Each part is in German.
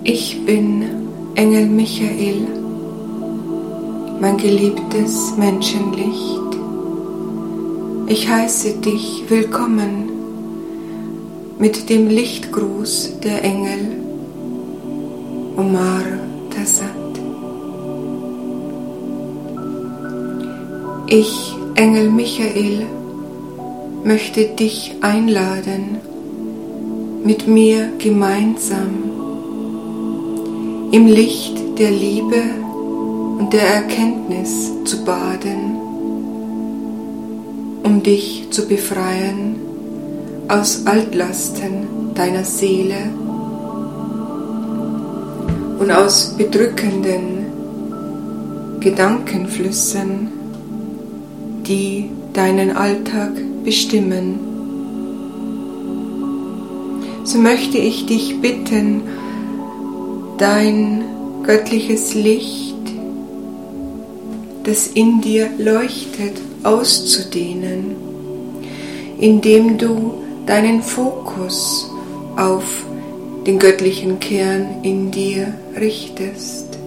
Ich bin Engel Michael, mein geliebtes Menschenlicht. Ich heiße dich willkommen mit dem Lichtgruß der Engel Omar Tassat. Ich, Engel Michael, möchte dich einladen, mit mir gemeinsam im Licht der Liebe und der Erkenntnis zu baden, um dich zu befreien aus Altlasten deiner Seele und aus bedrückenden Gedankenflüssen, die deinen Alltag bestimmen. So möchte ich dich bitten, dein göttliches Licht, das in dir leuchtet, auszudehnen, indem du deinen Fokus auf den göttlichen Kern in dir richtest.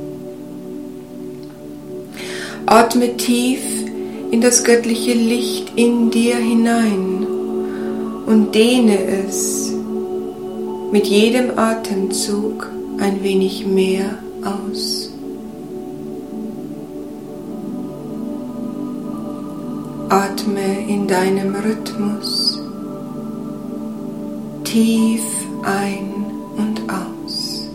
Atme tief in das göttliche Licht in dir hinein und dehne es mit jedem Atemzug ein wenig mehr aus. Atme in deinem Rhythmus tief ein und aus.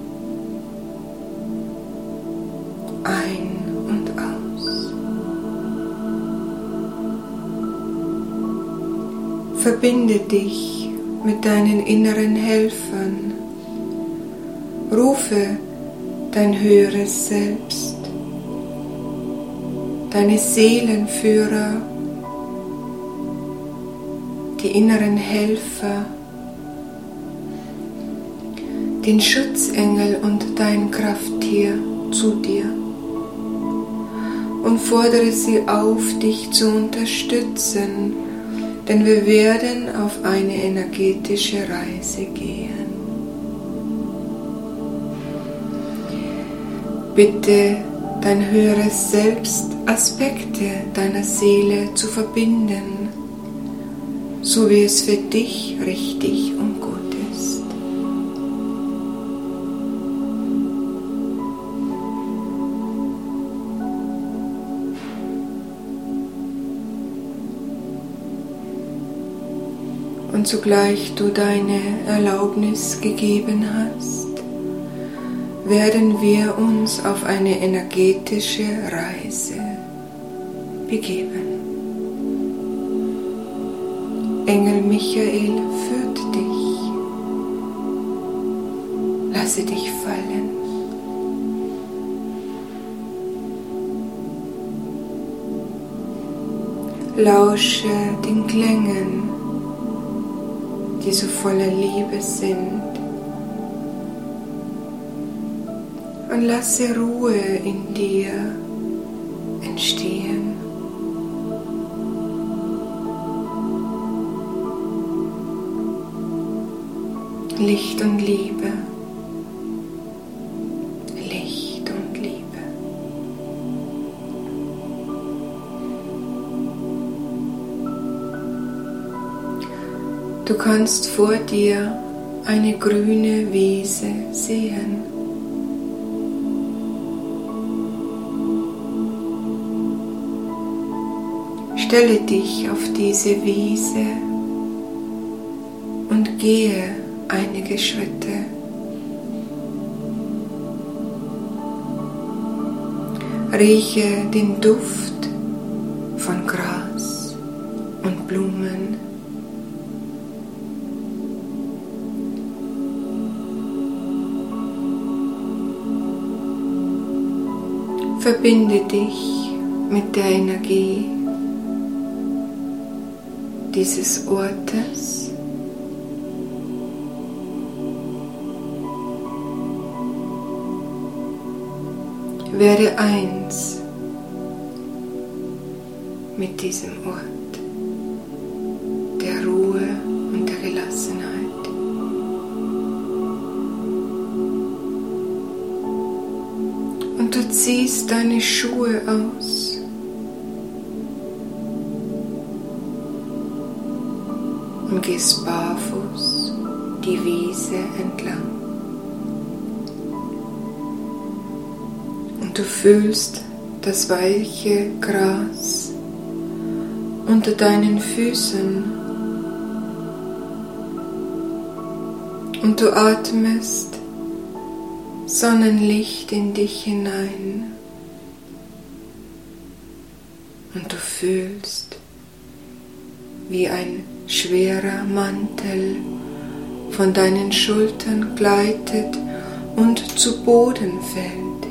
Ein und aus. Verbinde dich mit deinen inneren Helfern. Rufe dein höheres Selbst, deine Seelenführer, die inneren Helfer, den Schutzengel und dein Krafttier zu dir und fordere sie auf, dich zu unterstützen, denn wir werden auf eine energetische Reise gehen. Bitte dein höheres Selbst, Aspekte deiner Seele zu verbinden, so wie es für dich richtig und gut ist. Und zugleich du deine Erlaubnis gegeben hast, werden wir uns auf eine energetische Reise begeben. Engel Michael führt dich. Lasse dich fallen. Lausche den Klängen, die so voller Liebe sind. Und lasse Ruhe in dir entstehen. Licht und Liebe. Licht und Liebe. Du kannst vor dir eine grüne Wiese sehen. Stelle dich auf diese Wiese und gehe einige Schritte. Rieche den Duft von Gras und Blumen. Verbinde dich mit der Energie dieses Ortes. Werde eins mit diesem Ort der Ruhe und der Gelassenheit. Und du ziehst deine Schuhe aus. Und gehst barfuß die Wiese entlang. Und du fühlst das weiche Gras unter deinen Füßen. Und du atmest Sonnenlicht in dich hinein. Und du fühlst, wie ein schwerer Mantel von deinen Schultern gleitet und zu Boden fällt.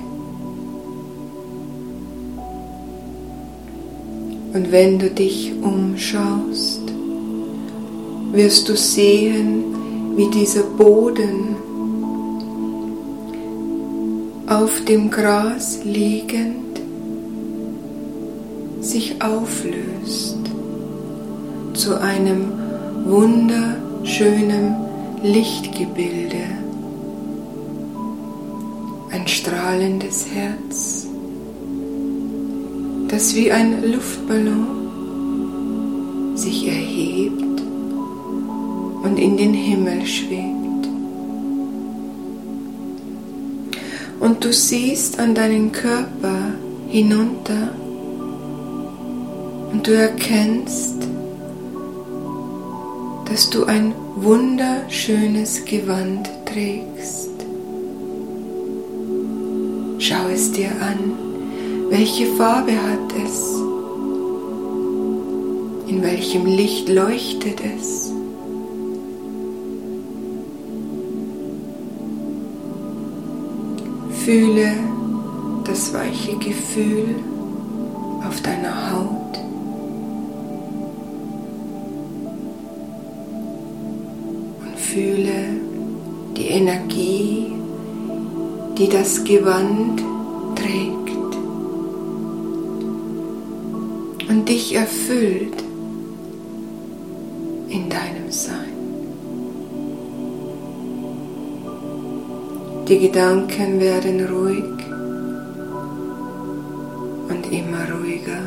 Und wenn du dich umschaust, wirst du sehen, wie dieser Boden auf dem Gras liegend sich auflöst zu einem wunderschönen Lichtgebilde, ein strahlendes Herz, das wie ein Luftballon sich erhebt und in den Himmel schwebt. Und du siehst an deinen Körper hinunter und du erkennst, dass du ein wunderschönes Gewand trägst. Schau es dir an. Welche Farbe hat es? In welchem Licht leuchtet es? Fühle das weiche Gefühl auf deiner Haut. Und fühle die Energie, die das Gewand trägt und dich erfüllt in deinem Sein. Die Gedanken werden ruhig und immer ruhiger,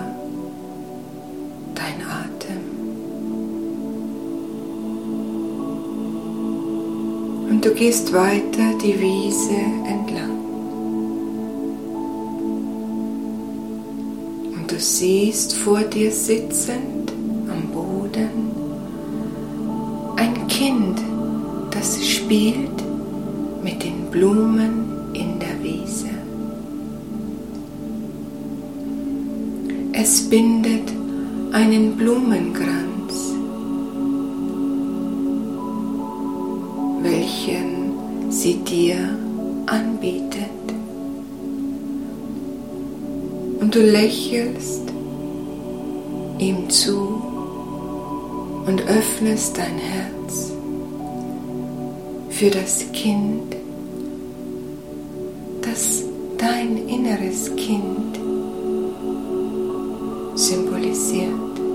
dein Atem. Und du gehst weiter die Wiese entlang. Und du siehst vor dir sitzend am Boden ein Kind, das spielt mit den Blumen in der Wiese. Es bindet einen Blumenkranz, welchen sie dir anbietet. Und du lächelst ihm zu und öffnest dein Herz für das Kind, das dein inneres Kind symbolisiert.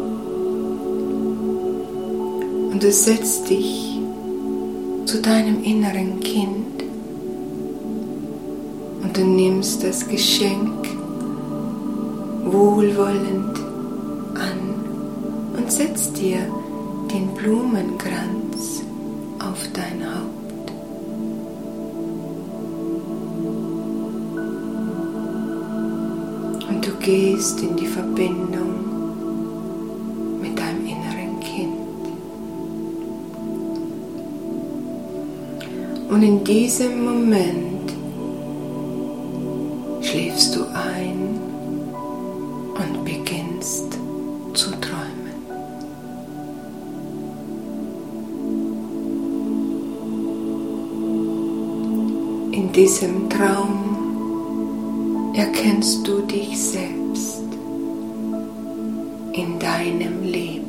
Und du setzt dich zu deinem inneren Kind und du nimmst das Geschenk wohlwollend an und setzt dir den Blumenkranz auf dein Haupt. Und du gehst in die Verbindung mit deinem inneren Kind. Und in diesem Moment schläfst du ein und beginnst zu träumen. In diesem Traum erkennst du dich selbst in deinem Leben.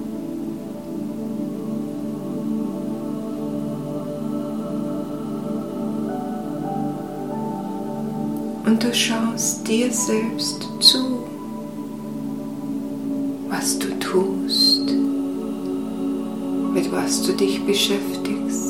Und du schaust dir selbst zu, was du tust, mit was du dich beschäftigst.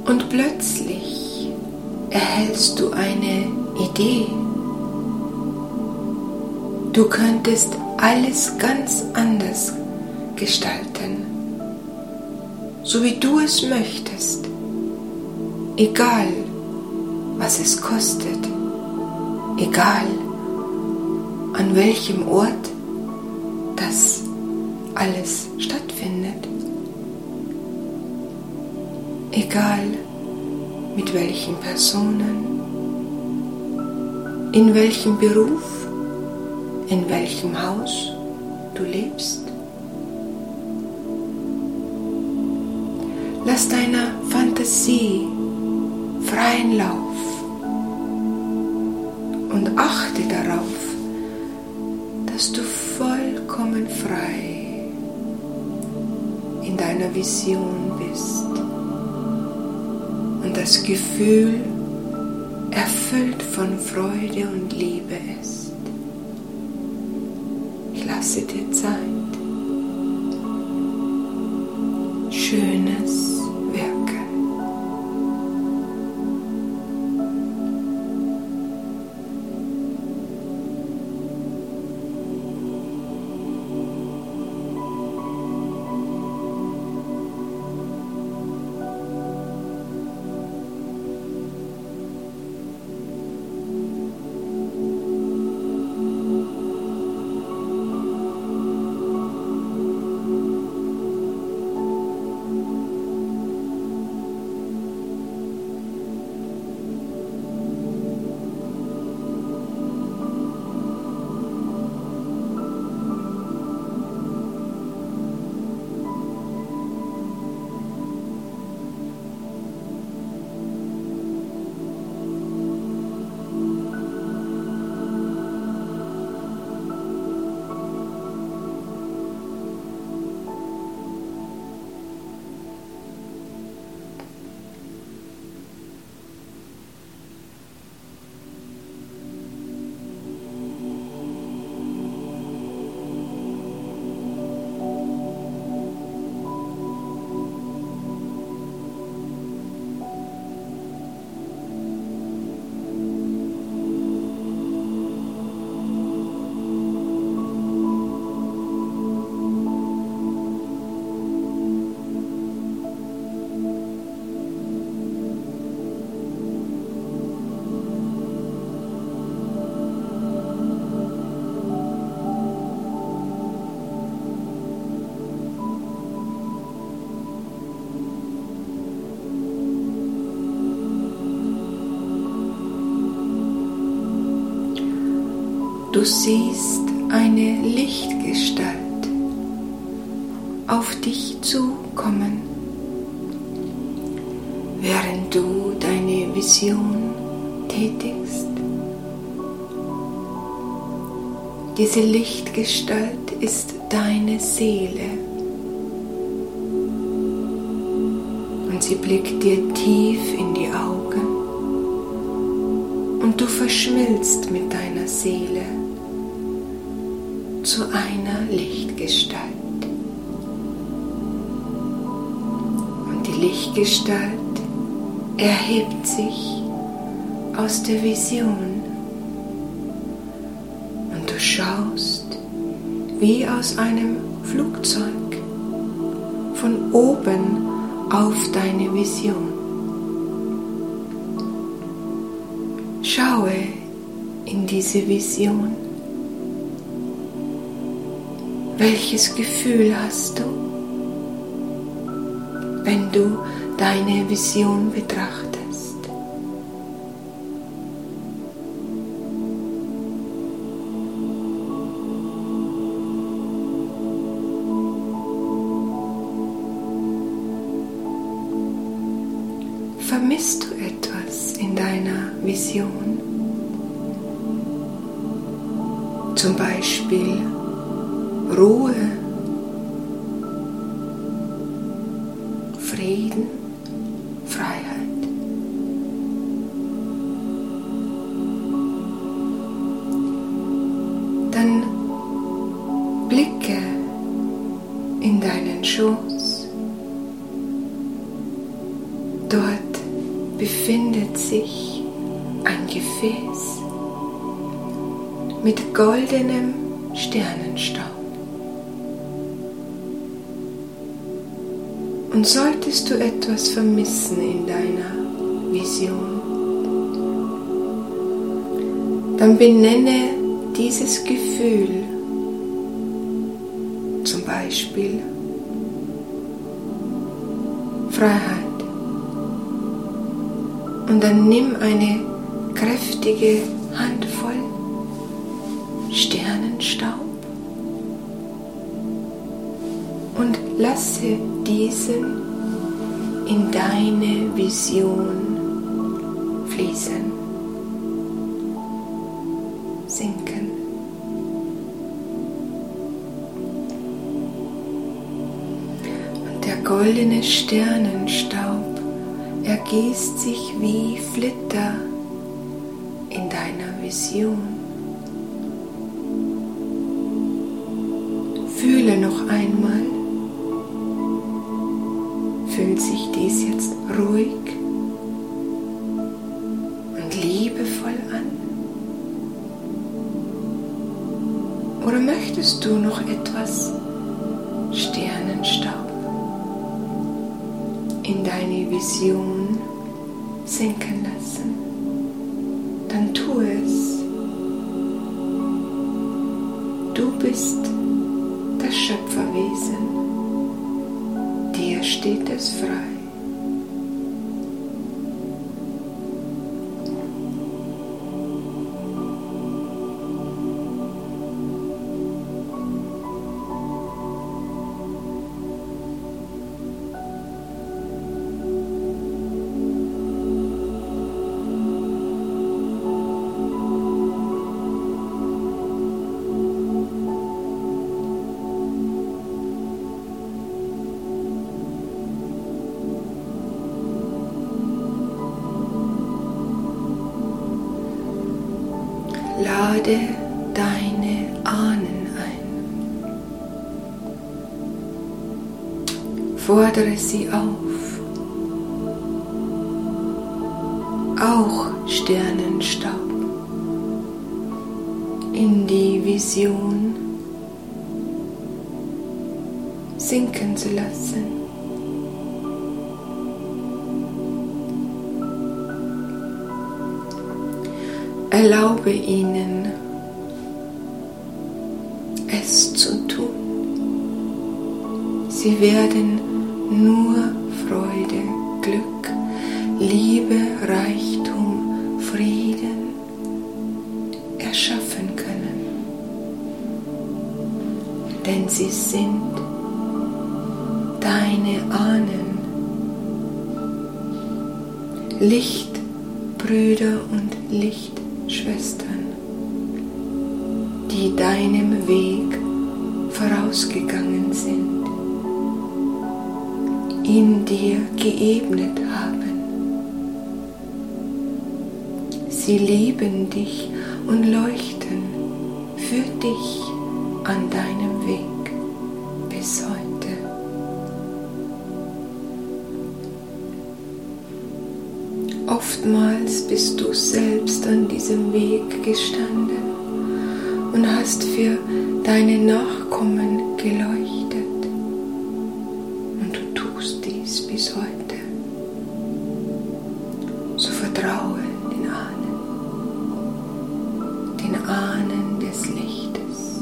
Und plötzlich erhältst du eine Idee. Du könntest alles ganz anders gestalten, so wie du es möchtest, egal was es kostet, egal an welchem Ort das alles stattfindet, egal mit welchen Personen, in welchem Beruf, in welchem Haus du lebst. Lass deiner Fantasie freien Lauf und achte darauf, dass du vollkommen frei in deiner Vision bist und das Gefühl erfüllt von Freude und Liebe ist. Ich lasse dir Zeit. Schönes Wirken. Du siehst eine Lichtgestalt auf dich zukommen, während du deine Vision tätigst. Diese Lichtgestalt ist deine Seele und sie blickt dir tief in die Augen und du verschmilzt mit deiner Seele zu einer Lichtgestalt. Und die Lichtgestalt erhebt sich aus der Vision und du schaust wie aus einem Flugzeug von oben auf deine Vision. Schaue in diese Vision. Welches Gefühl hast du, wenn du deine Vision betrachtest? Vermisst du etwas in deiner Vision? Zum Beispiel Ruhe, Frieden, Freiheit. Dann blicke in deinen Schoß. Dort befindet sich ein Gefäß mit goldenem Sternenstaub. Und solltest du etwas vermissen in deiner Vision, dann benenne dieses Gefühl, zum Beispiel Freiheit. Und dann nimm eine kräftige Handvoll Sternenstaub und lasse diesen in deine Vision fließen, sinken. Und der goldene Sternenstaub ergießt sich wie Flitter in deiner Vision. Fühle noch einmal, fühlt sich dies jetzt ruhig und liebevoll an? Oder möchtest du noch etwas Sternenstaub in deine Vision sinken lassen? Dann tu es. Du bist das Schöpferwesen. Dir steht es frei. Lade deine Ahnen ein. Fordere sie auf. Auch Sternenstaub in die Vision sinken zu lassen. Erlaube ihnen, es zu tun. Sie werden nur Freude, Glück, Liebe, Reichtum, Frieden erschaffen können. Denn sie sind deine Ahnen, Lichtbrüder und Lichtschwestern, die deinem Weg vorausgegangen sind, in dir geebnet haben. Sie lieben dich und leuchten für dich an deinem Weg bis heute. Oftmals bist du selbst an diesem Weg gestanden und hast für deine Nachkommen geleuchtet. Und du tust dies bis heute. So vertraue den Ahnen des Lichtes.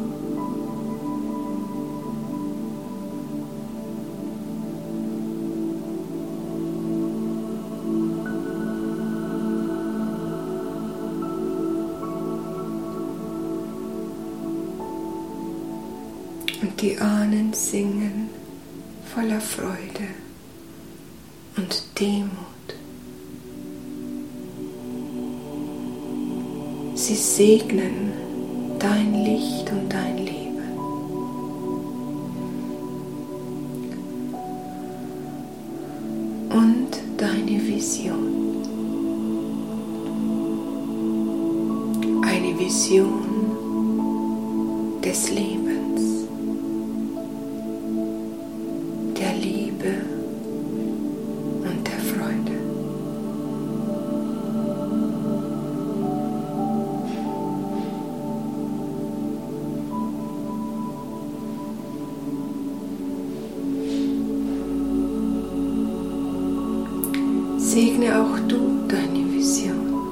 Und die Ahnen singen voller Freude und Demut. Sie segnen dein Licht und dein Leben. Und deine Vision. Eine Vision des Lebens, der Liebe und der Freude. segne auch du deine Vision.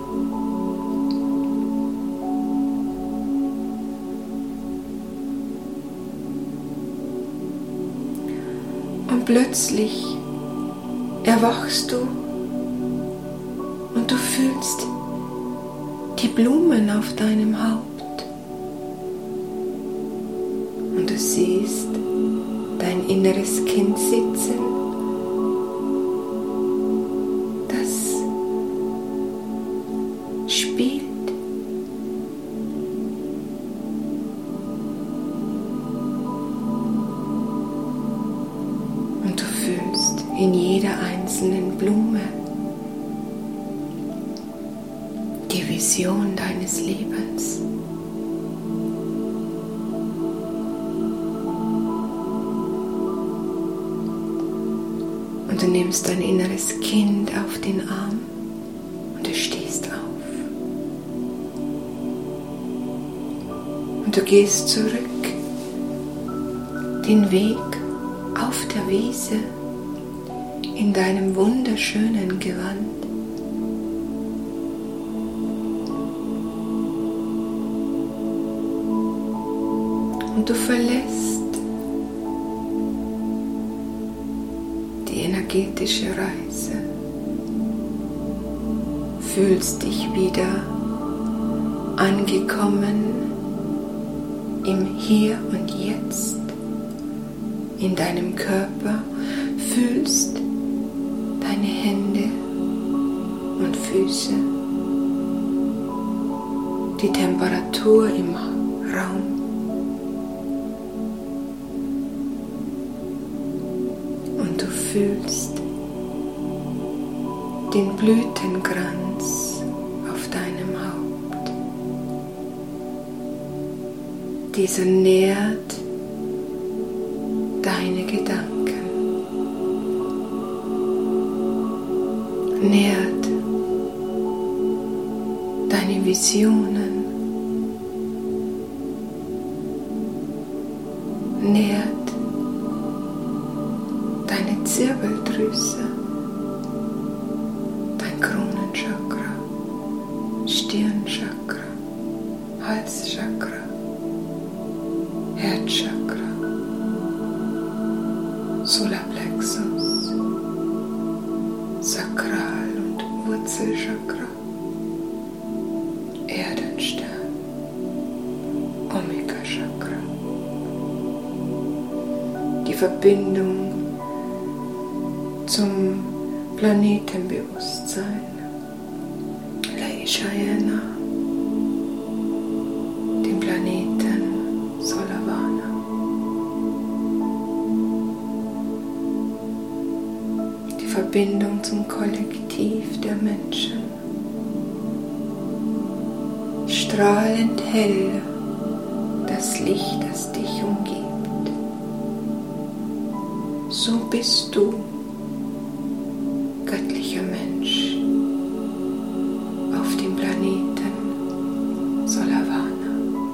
Und plötzlich erwachst du und du fühlst die Blumen auf deinem Haupt. Und du siehst dein inneres Kind sitzen, das spielt. Und du fühlst in jeder einzelnen Blume die Vision deines Lebens. Und du nimmst dein inneres Kind auf den Arm und du stehst auf. Und du gehst zurück den Weg auf der Wiese in deinem wunderschönen Gewand. Und du verlässt die energetische Reise, fühlst dich wieder angekommen im Hier und Jetzt, in deinem Körper, fühlst deine Hände und Füße, die Temperatur im Raum. Und du fühlst den Blütenkranz auf deinem Haupt. Dieser nährt deine Gedanken, nährt deine Visionen, nährt deine Zirbeldrüse, dein Kronenchakra, Stirnchakra, Halschakra, Herzchakra, Solarplexus, Sakral- und Wurzelchakra, Erdenstern, Omega-Chakra. Die Verbindung zum Planetenbewusstsein, Leishayana, dem Planeten Solavana. Die Verbindung zum Kollektiv der Menschen. Strahlend hell das Licht, das dich umgibt. So bist du, göttlicher Mensch, auf dem Planeten Solavana.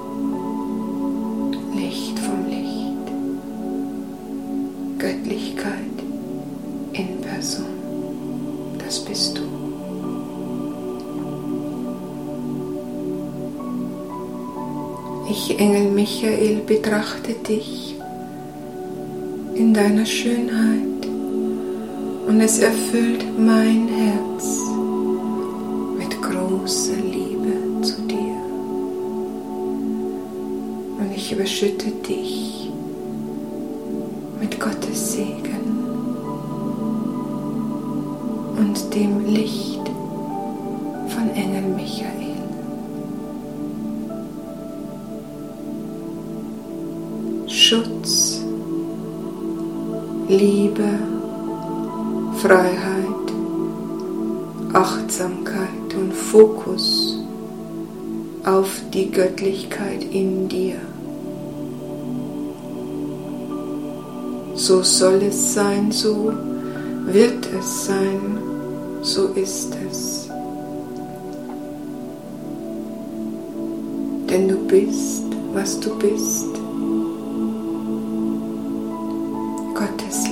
Licht vom Licht, Göttlichkeit in Person, das bist du. Ich, Engel Michael, betrachte dich in deiner Schönheit und es erfüllt mein Herz mit großer Liebe zu dir. Und ich überschütte dich mit Gottes Segen und dem Licht von Engel Michael. Schutz, Liebe, Freiheit, Achtsamkeit und Fokus auf die Göttlichkeit in dir. So soll es sein, so wird es sein, so ist es. Denn du bist, was du bist. Gottes